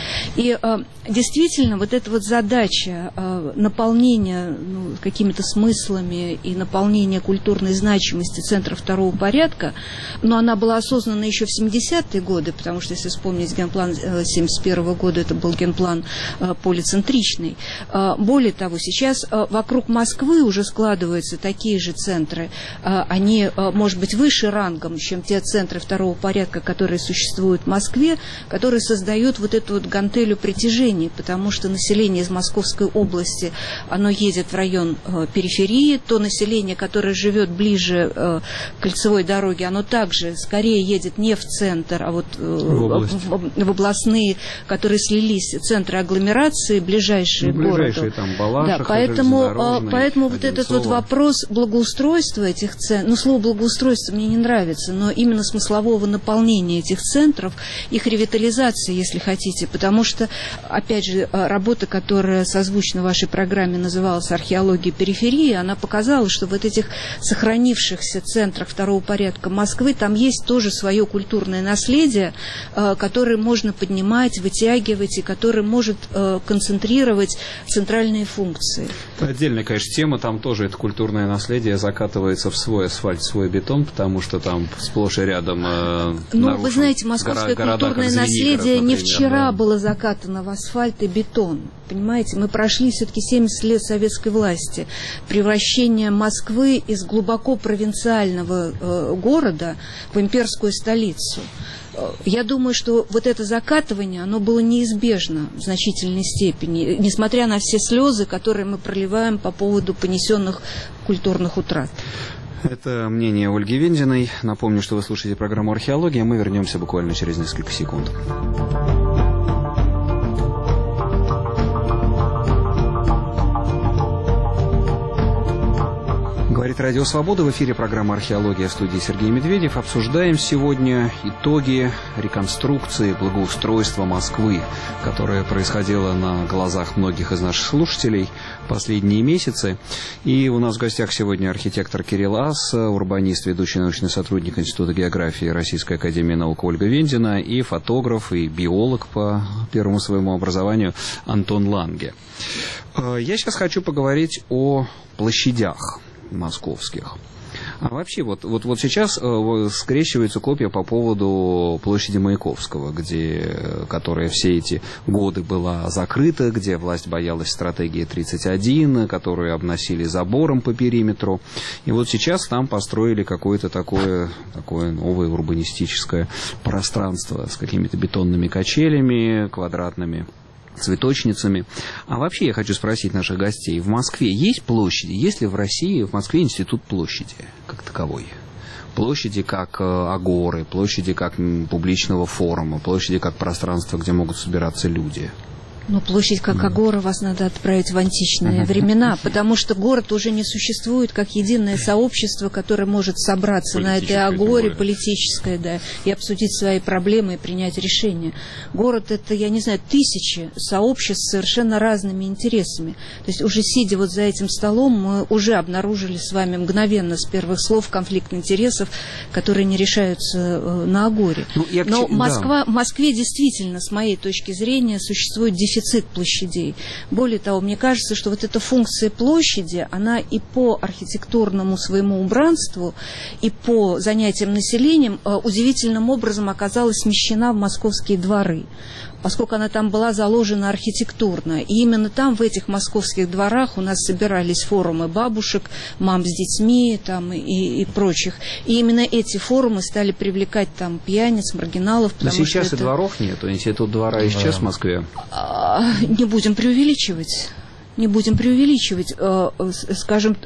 И э, действительно, вот эта вот задача э, наполнения ну, какими-то смыслами и наполнения культурной значимости центров второго порядка, но она была осознана еще в семидесятые годы, потому что, если вспомнить генплан семьдесят первого года, это был генплан э, полицентричный. Э, более того, сейчас э, вокруг Москвы уже складываются такие же центры. Э, они, э, может быть, выше рангом, чем те центры второго порядка, которые существуют в Москве, которые создают вот эту вот гантелю притяжений, потому что население из Московской области, оно едет в район э, периферии, то население, которое живет ближе э, к кольцевой дороге, оно также скорее едет не в центр, а вот э, в, в, в областные, которые слились, центры агломерации, ближайшие к городу. Ближайшие там Балашиха, да, поэтому, э, поэтому вот этот вот вопрос благоустройства этих центров, ну, слово благоустройство мне не нравится, но именно смыслового наполнения этих центров, их ревитализации, если хотите, потому что, опять же, работа, которая созвучна вашей программе называлась «Археология периферии», она показала, что вот этих сохранившихся центрах второго порядка Москвы, там есть тоже свое культурное наследие, которое можно поднимать, вытягивать и которое может концентрировать центральные функции. Отдельная, конечно, тема, там тоже это культурное наследие закатывается в свой асфальт, в свой бетон, потому что там сплошь и рядом э, ну, вы знаете, московское города, культурное наследие не вчера да. было закатано в асфальт и бетон. Понимаете, мы прошли все-таки семьдесят лет советской власти, превращение Москвы из глубоко провинциального э, города в имперскую столицу. Я думаю, что вот это закатывание, оно было неизбежно в значительной степени, несмотря на все слезы, которые мы проливаем по поводу понесенных культурных утрат. Это мнение Ольги Вензиной. Напомню, что вы слушаете программу «Археология». Мы вернемся буквально через несколько секунд. Говорит Радио Свобода, в эфире программа «Археология», в студии Сергей Медведев. Обсуждаем сегодня итоги реконструкции, благоустройства Москвы, которая происходила на глазах многих из наших слушателей последние месяцы. И у нас в гостях сегодня архитектор Кирилл Ас, урбанист, ведущий научный сотрудник Института географии Российской академии наук Ольга Вендина и фотограф и биолог по первому своему образованию Антон Ланге. Я сейчас хочу поговорить о площадях московских. А вообще, вот, вот, вот сейчас э, скрещиваются копья по поводу площади Маяковского, где, которая все эти годы была закрыта, где власть боялась стратегии тридцать один, которую обносили забором по периметру. И вот сейчас там построили какое-то такое, такое новое урбанистическое пространство с какими-то бетонными качелями квадратными, цветочницами. А вообще я хочу спросить наших гостей, в Москве есть площади? Есть ли в России, в Москве институт площади как таковой? Площади как агоры, площади как публичного форума, площади как пространство, где могут собираться люди? Ну, площадь как агора вас надо отправить в античные времена, потому что город уже не существует как единое сообщество, которое может собраться на этой агоре, политическое, да, и обсудить свои проблемы и принять решения. Город — это, я не знаю, тысячи сообществ с совершенно разными интересами. То есть уже сидя вот за этим столом, мы уже обнаружили с вами мгновенно с первых слов конфликт интересов, которые не решаются на агоре. Ну, я... Но Москва, да. В Москве действительно, с моей точки зрения, существует дефицит дефицит площадей. Более того, мне кажется, что вот эта функция площади, она и по архитектурному своему убранству, и по занятиям населением удивительным образом оказалась смещена в московские дворы, поскольку она там была заложена архитектурно. И именно там, в этих московских дворах, у нас собирались форумы бабушек, мам с детьми там, и, и прочих. И именно эти форумы стали привлекать там пьяниц, маргиналов. Но сейчас и это... дворов нет, институт двора исчез да. в Москве. А, не будем преувеличивать. Не будем преувеличивать, скажем,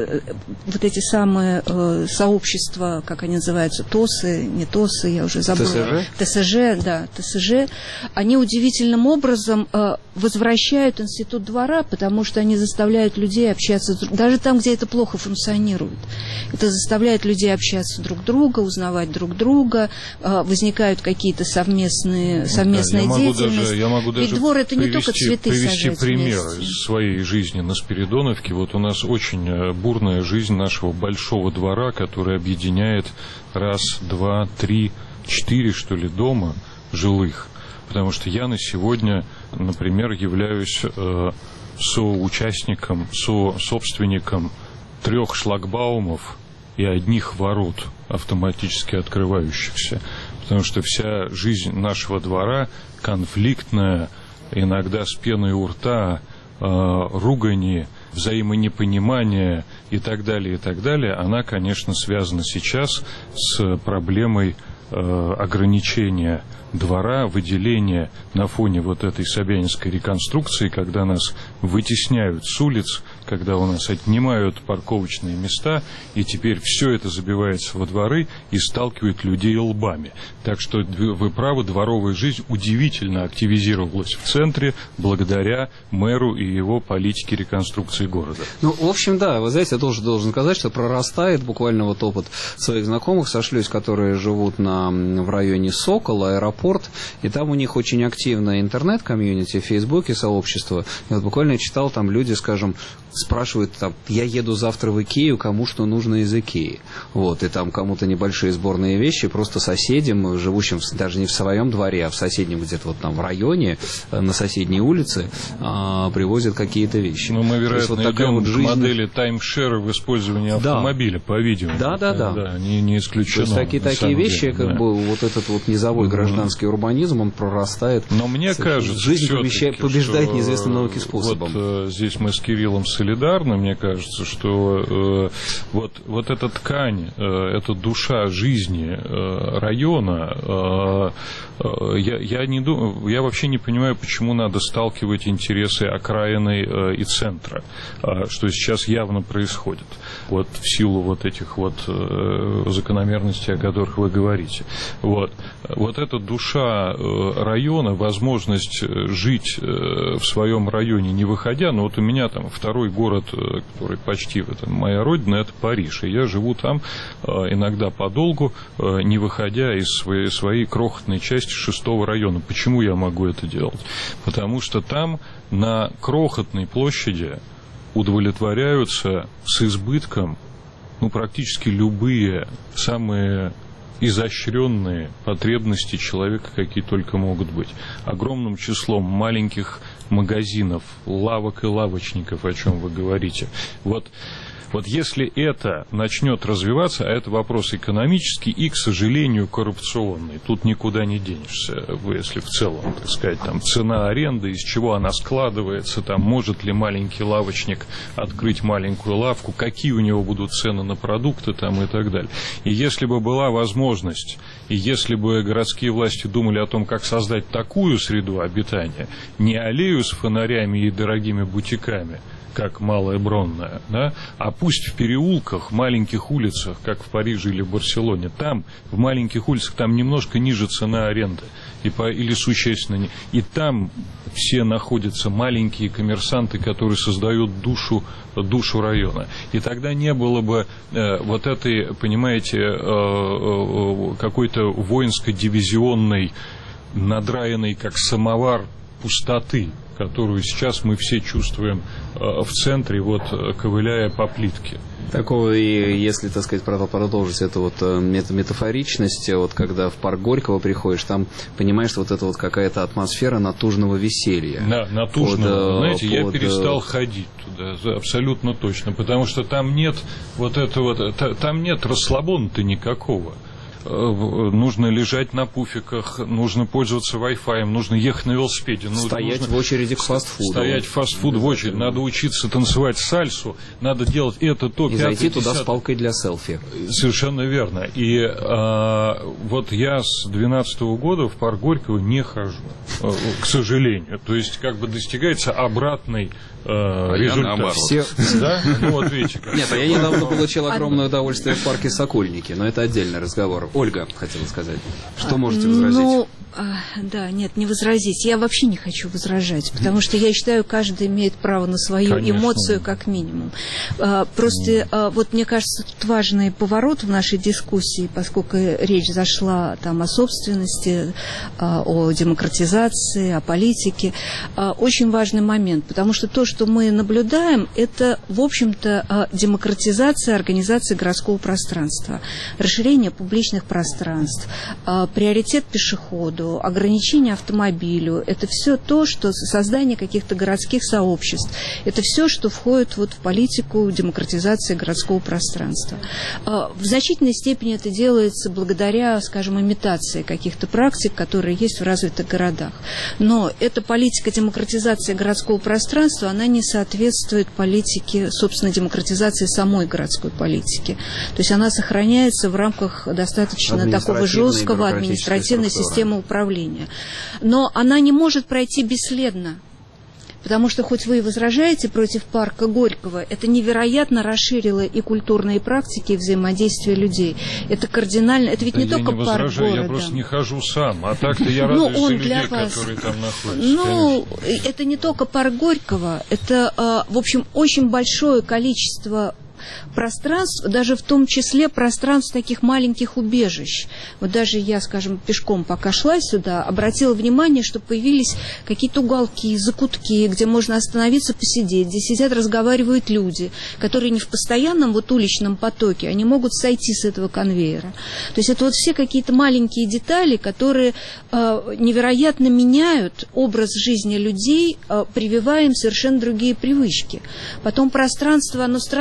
вот эти самые сообщества, как они называются, ТОСы, не ТОСы, я уже забыла. ТСЖ? ТСЖ, да, ТСЖ. Они удивительным образом возвращают институт двора, потому что они заставляют людей общаться, даже там, где это плохо функционирует. Это заставляет людей общаться друг друга, узнавать друг друга, возникают какие-то совместные, совместные да, деятельности. Я могу даже Ведь двор — это не привести, только цветы привести сажать пример вместе. Из своей жизни на Спиридоновке. Вот у нас очень бурная жизнь нашего большого двора, который объединяет раз, два, три, четыре, что ли, дома жилых. Потому что я на сегодня, например, являюсь э, соучастником, со-собственником трех шлагбаумов и одних ворот, автоматически открывающихся. Потому что вся жизнь нашего двора конфликтная, иногда с пеной у рта, ругани, взаимонепонимания и так далее, и так далее, она, конечно, связана сейчас с проблемой э, ограничения двора, выделения на фоне вот этой собянинской реконструкции, когда нас вытесняют с улиц, когда у нас отнимают парковочные места, и теперь все это забивается во дворы и сталкивает людей лбами. Так что вы правы, дворовая жизнь удивительно активизировалась в центре благодаря мэру и его политике реконструкции города. Ну, в общем, да, вы знаете, я тоже должен сказать, что прорастает буквально вот опыт своих знакомых, сошлюсь, которые живут на, в районе Сокола, аэропорт, и там у них очень активное интернет-комьюнити в Фейсбуке, сообщество. Я вот буквально читал, там люди, скажем, спрашивают, там, я еду завтра в Икею, кому что нужно из Икеи. Вот, и там кому-то небольшие сборные вещи, просто соседям, живущим даже не в своем дворе, а в соседнем где-то вот там в районе, на соседней улице, а, привозят какие-то вещи. Ну, мы, вероятно, вот идем вот к жизнь... модели таймшера в использовании автомобиля, да. по-видимому. Да, да, да. да не, не исключено. То есть такие, такие вещи, деле, как да. бы вот этот вот низовой гражданский урбанизм, он прорастает. Но мне кажется, жизнь побеждает, побеждает неизвестным науке способом. Вот здесь мы с Кириллом солидарны, мне кажется, что э, вот, вот эта ткань, э, эта душа жизни э, района, э, Я, я, не думаю, я вообще не понимаю, почему надо сталкивать интересы окраины и центра, что сейчас явно происходит. Вот в силу вот этих вот закономерностей, о которых вы говорите. Вот, вот эта душа района, возможность жить в своем районе, не выходя, но вот у меня там второй город, который почти это моя родина, это Париж, и я живу там иногда подолгу, не выходя из своей, своей крохотной части шестого района. Почему я могу это делать? Потому что там на крохотной площади удовлетворяются с избытком ну, практически любые самые изощренные потребности человека, какие только могут быть. Огромным числом маленьких магазинов, лавок и лавочников, о чем вы говорите. Вот, вот если это начнет развиваться, а это вопрос экономический и, к сожалению, коррупционный, тут никуда не денешься, вы, если в целом, так сказать, там, цена аренды, из чего она складывается, там, может ли маленький лавочник открыть маленькую лавку, какие у него будут цены на продукты там, и так далее. И если бы была возможность, и если бы городские власти думали о том, как создать такую среду обитания, не аллею с фонарями и дорогими бутиками, как Малая Бронная, да? А пусть в переулках, маленьких улицах, как в Париже или Барселоне, там, в маленьких улицах, там немножко ниже цена аренды, и по, или существенно не. И там все находятся маленькие коммерсанты, которые создают душу, душу района. И тогда не было бы э, вот этой, понимаете, э, э, какой-то воинско-дивизионной, надраенной, как самовар, пустоты, которую сейчас мы все чувствуем в центре, вот ковыляя по плитке. Такого, и если, так сказать, продолжить эту вот метафоричность, вот когда в парк Горького приходишь, там понимаешь, что вот это вот какая-то атмосфера натужного веселья. Да, натужного. Под, знаете, под... я перестал ходить туда, абсолютно точно, потому что там нет вот этого, там нет расслабона-то никакого. Нужно лежать на пуфиках, нужно пользоваться Wi-Fi, нужно ехать на велосипеде. Стоять нужно в очереди к фастфуду. Стоять в фастфуд в очередь. Надо учиться танцевать сальсу, надо делать это, то, и пятое, зайти туда десятое. С палкой для селфи. Совершенно верно. И а, вот я с двенадцатого года в парк Горького не хожу, к сожалению. То есть, как бы достигается обратный а, результат. Все... Да? Ну, вот видите, как. Нет, а я недавно получил огромное удовольствие в парке Сокольники, но это отдельный разговор. Ольга хотела сказать. Что можете возразить? Ну, да, нет, не возразить. Я вообще не хочу возражать, потому что я считаю, каждый имеет право на свою Конечно. эмоцию как минимум. Просто вот мне кажется, тут важный поворот в нашей дискуссии, поскольку речь зашла там о собственности, о демократизации, о политике. Очень важный момент, потому что то, что мы наблюдаем, это, в общем-то, демократизация организации городского пространства, расширение публичных пространств, приоритет пешеходу, ограничение автомобилю. Это все то, что создание каких-то городских сообществ. Это все, что входит вот в политику демократизации городского пространства. В значительной степени это делается благодаря, скажем, имитации каких-то практик, которые есть в развитых городах. Но эта политика демократизации городского пространства, она не соответствует политике, собственно, демократизации самой городской политики. То есть она сохраняется в рамках достаточно такого жесткого административной системы управления. Но она не может пройти бесследно. Потому что, хоть вы и возражаете против парка Горького, это невероятно расширило и культурные практики, и взаимодействие людей. Это кардинально, это ведь да не я только не парк возражаю, города. Я просто не хожу сам, а так-то я радуюсь ну, за он людей, для вас... которые там находятся. Ну, конечно. Это не только парк Горького, это, в общем, очень большое количество пространств, даже в том числе пространств таких маленьких убежищ. Вот даже я, скажем, пешком пока шла сюда, обратила внимание, что появились какие-то уголки, закутки, где можно остановиться, посидеть, где сидят, разговаривают люди, которые не в постоянном вот уличном потоке, они могут сойти с этого конвейера. То есть это вот все какие-то маленькие детали, которые э, невероятно меняют образ жизни людей, э, прививая им совершенно другие привычки. Потом пространство, оно странным образом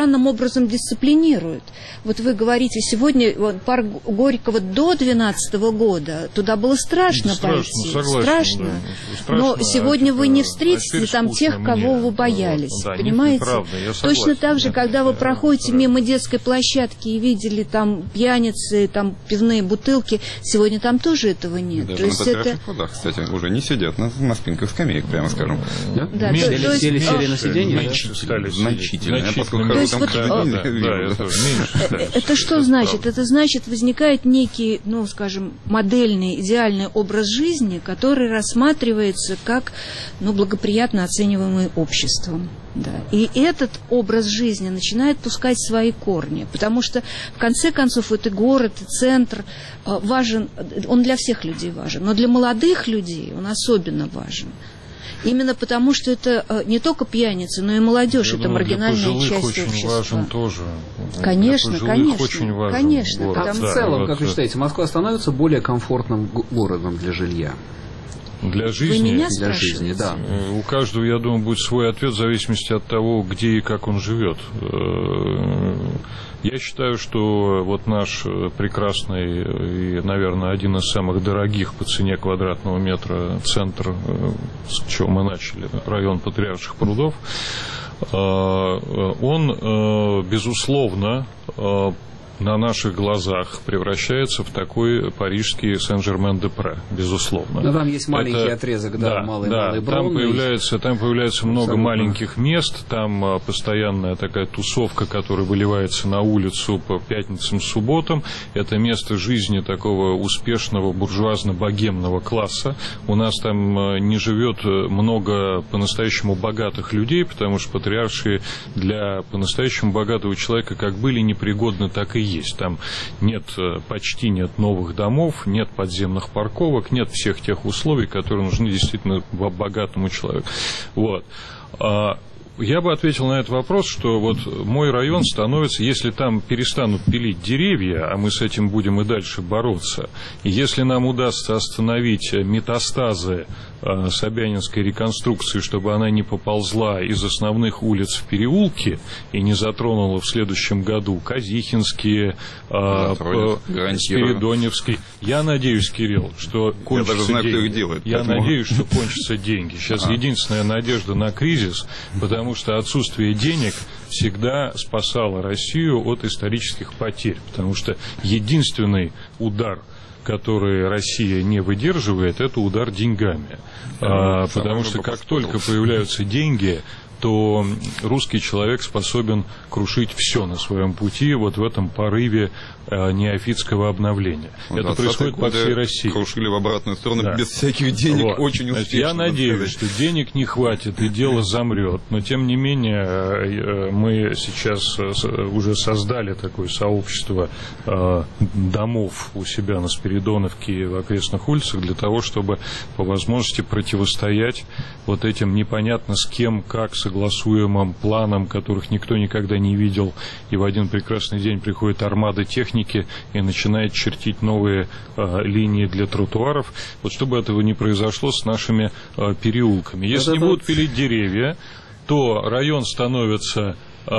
образом дисциплинирует. Вот вы говорите, сегодня вот, парк Горького до двенадцатого года, туда было страшно, страшно пойти. Согласен, страшно. Да. страшно. Но сегодня а вы не встретите а там тех, кого мне. вы боялись. Да, понимаете? Неправда, я Точно так же, когда вы проходите мимо детской площадки и видели там пьяницы, там пивные бутылки, сегодня там тоже этого нет. Даже то на есть это... ходах, кстати, уже не сидят на, на спинках скамеек, прямо скажем. Да? Да, Меньше, то, то есть, сели, сели на сиденье? Значительно. Значительно. Поскольку то есть там вот, да, да, да, это, это что значит? Это значит, возникает некий, ну, скажем, модельный, идеальный образ жизни, который рассматривается как, ну, благоприятно оцениваемый обществом. Да. И этот образ жизни начинает пускать свои корни, потому что, в конце концов, это город, центр важен, он для всех людей важен, но для молодых людей он особенно важен. Именно потому, что это не только пьяницы, но и молодежь, это маргинальная часть очень общества. Важен тоже. Конечно, конечно, очень важен конечно. город. А в да, целом, вот, как вы считаете, Москва становится более комфортным городом для жилья? Для жизни, Вы меня для жизни, да. У каждого, я думаю, будет свой ответ в зависимости от того, где и как он живет. Я считаю, что вот наш прекрасный и, наверное, один из самых дорогих по цене квадратного метра центр, с чего мы начали, район Патриарших прудов, он, безусловно, на наших глазах превращается в такой парижский Сен-Жермен-де-Пре, безусловно. Но там есть маленький Это, отрезок, да, да малый, да, малый там появляется, там появляется много абсолютно. маленьких мест, там постоянная такая тусовка, которая выливается на улицу по пятницам, субботам. Это место жизни такого успешного буржуазно-богемного класса. У нас там не живет много по-настоящему богатых людей, потому что патриаршие для по-настоящему богатого человека как были непригодны, так и есть. Там нет, почти нет новых домов, нет подземных парковок, нет всех тех условий, которые нужны действительно богатому человеку. Вот. Я бы ответил на этот вопрос, что вот мой район становится, если там перестанут пилить деревья, а мы с этим будем и дальше бороться, и если нам удастся остановить метастазы э, Собянинской реконструкции, чтобы она не поползла из основных улиц в переулки и не затронула в следующем году Казихинские, э, Спиридоневский. Я надеюсь, Кирилл, что кончатся Я даже знаю, деньги. кто их делает. Я поэтому... надеюсь, что кончатся деньги. Сейчас а. единственная надежда на кризис, потому что отсутствие денег всегда спасало Россию от исторических потерь, потому что единственный удар, который Россия не выдерживает, это удар деньгами. А, потому что как только появляются деньги, то русский человек способен крушить все на своем пути вот в этом порыве э, неофитского обновления. Это происходит по всей России. Крушили в обратную сторону да. без всяких денег, вот. Очень успешно. Я надеюсь, что денег не хватит и дело замрет, но тем не менее э, мы сейчас уже создали такое сообщество э, домов у себя на Спиридоновке и в окрестных улицах для того, чтобы по возможности противостоять вот этим непонятно с кем, как, согласуемым планам, которых никто никогда не видел, и в один прекрасный день приходит армада техники и начинает чертить новые э, линии для тротуаров. Вот чтобы этого не произошло с нашими э, переулками. Если не будут пилить деревья, то район становится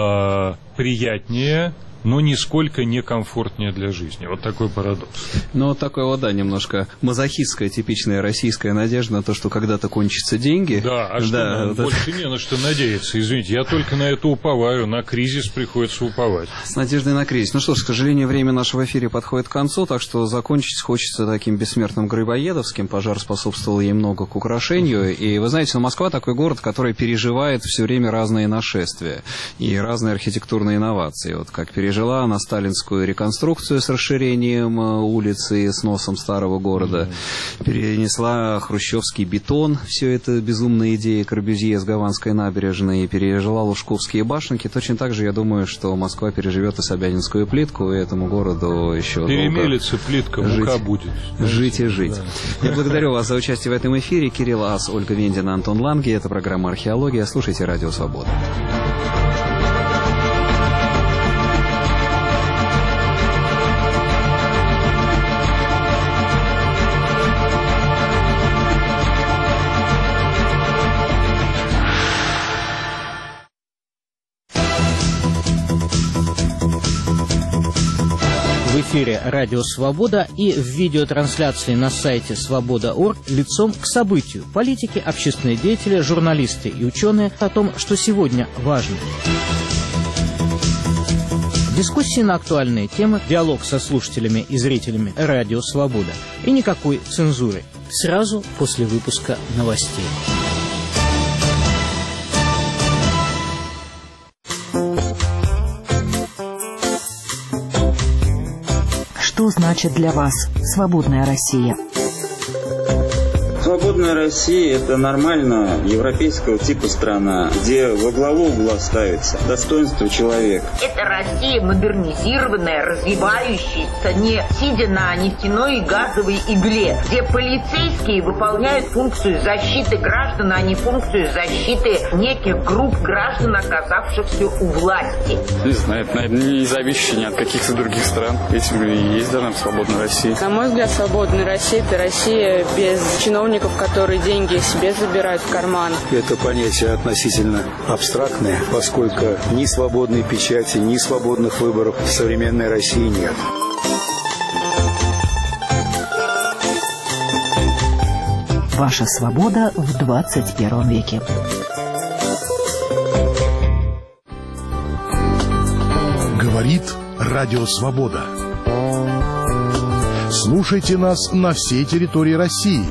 э, приятнее, но нисколько некомфортнее для жизни. Вот такой парадокс. Ну, вот такой вот, да, немножко мазохистская, типичная российская надежда на то, что когда-то кончатся деньги. Да, а что да, нам вот больше это... не на что надеяться. Извините, я только на это уповаю, на кризис приходится уповать. С надеждой на кризис. Ну что ж, к сожалению, время нашего эфира подходит к концу, так что закончить хочется таким бессмертным Грибоедовским. Пожар способствовал ей много к украшению. И вы знаете, ну, Москва такой город, который переживает все время разные нашествия и разные архитектурные инновации. Вот как переживает пережила она сталинскую реконструкцию с расширением улицы и сносом старого города, перенесла хрущевский бетон, все это безумная идея Корбюзье с Гаванской набережной, пережила Лужковские башенки. Точно так же, я думаю, что Москва переживет и Собянинскую плитку, и этому городу еще перемелится плитка, мука будет. Жить и жить. Да. Я благодарю вас за участие в этом эфире. Кирилл Ас, Ольга Вендина, Антон Ланге. Это программа «Археология». Слушайте «Радио Свобода». в эфире «Радио Свобода» и в видеотрансляции на сайте свобода точка орг лицом к событию. Политики, общественные деятели, журналисты и ученые о том, что сегодня важно. Дискуссии на актуальные темы, диалог со слушателями и зрителями «Радио Свобода». И никакой цензуры. Сразу после выпуска новостей. Что значит для вас свободная Россия? Свободная Россия – это нормально европейского типа страна, где во главу угла ставится достоинство человека. Это Россия модернизированная, развивающаяся, не сидя на нефтяной и газовой игле, где полицейские выполняют функцию защиты граждан, а не функцию защиты неких групп граждан, оказавшихся у власти. Не знаю, это, наверное, не зависящее ни от каких-то других стран. Этим и есть должна быть свободная Россия. На мой взгляд, свободная Россия – это Россия без чиновников, которые деньги себе забирают в карман. Это понятие относительно абстрактное, поскольку ни свободной печати, ни свободных выборов в современной России нет. Ваша свобода в двадцать первом веке. Говорит Радио Свобода. Слушайте нас на всей территории России.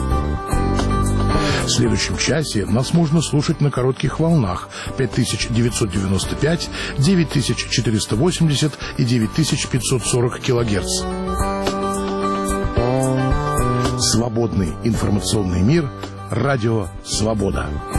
В следующем часе нас можно слушать на коротких волнах пять тысяч девятьсот девяносто пять, девять тысяч четыреста восемьдесят и девять тысяч пятьсот сорок килогерц. Свободный информационный мир. Радио Свобода.